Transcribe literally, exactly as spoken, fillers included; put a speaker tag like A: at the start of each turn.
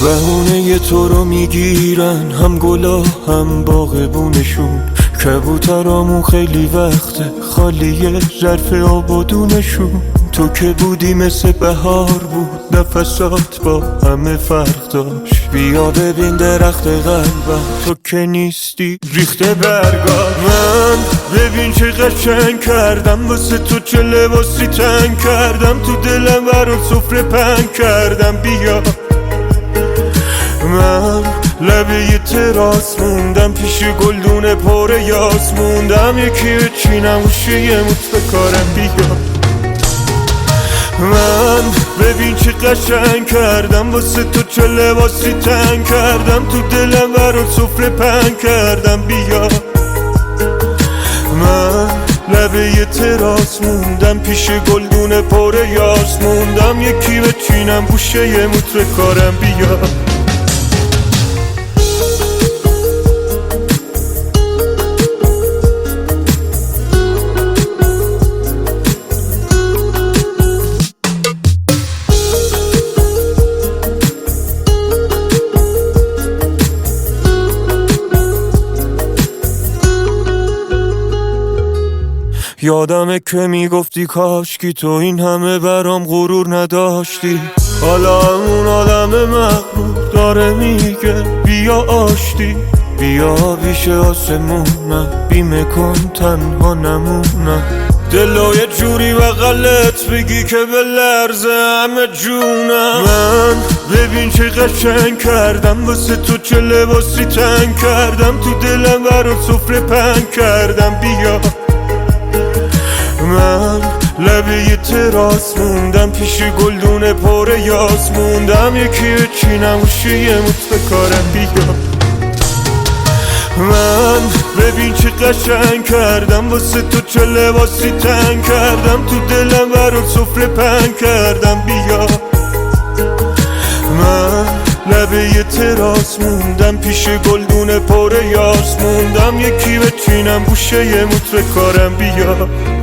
A: بهونه تو رو میگیرن هم گلا هم باغبونشون، کبوترامون خیلی وقته خالیه ظرف آبادونشون. تو که بودی مثل بهار بود، نفسات با همه فرق داشت. بیا ببین درخت قلبم، تو که نیستی ریخته برگا. من ببین چه قشنگ کردم واسه تو، چه لباسی تنگ کردم تو دلم، برات سفره پنگ کردم. بیا من لبه تراس موندم، پیش گلدون پر یاس موندم. یکی بچینم گوشه یه موت بکارم. بیا من ببین چه قشنگ کردم واسه تو، چه لباسی تنگ کردم تو دلم، برات سفره پنگ کردم. بیا من لبه تراس موندم، پیش گلدون پر یاس موندم. یکی بچینم گوشه یه موت بکارم. بیا یادمه که میگفتی کاشکی تو این همه برام غرور نداشتی. حالا اون آدم مغرور داره میگه بیا آشتی. بیا پیش آسمونم، بیمه کن تنها نمونم. دلو یه جوری بغلت بگی که به لرزه همه جونم. من ببین چه قشنگ کردم واسه تو، چه لباسی تنگ کردم تو دلم، برات سفره پنگ کردم. بیا من لبه تراس موندم، پیش گلدون پر یاس موندم. یکی بچینم گوشه یه موت بکارم. بیا من ببین چه قشنگ کردم واسه تو، چه لباسی تنگ کردم تو دلم، برات سفره پنگ کردم. بیا من لبه تراس موندم، پیش گلدون پر یاس موندم. یکی بچینم گوشه یه موت بکارم. بیا